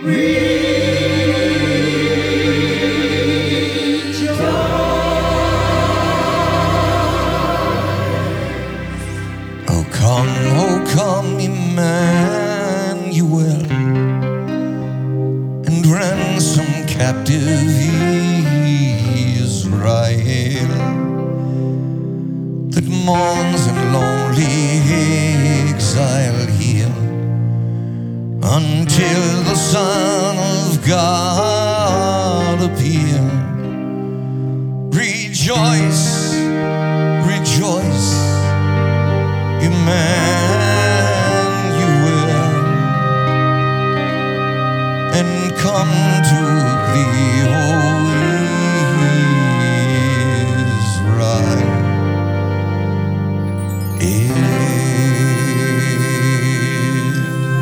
Oh come, Emmanuel, and ransom captive Israel that mourns in lonely exile here until the Son of God appear. Rejoice, rejoice, Emmanuel, and come to thee,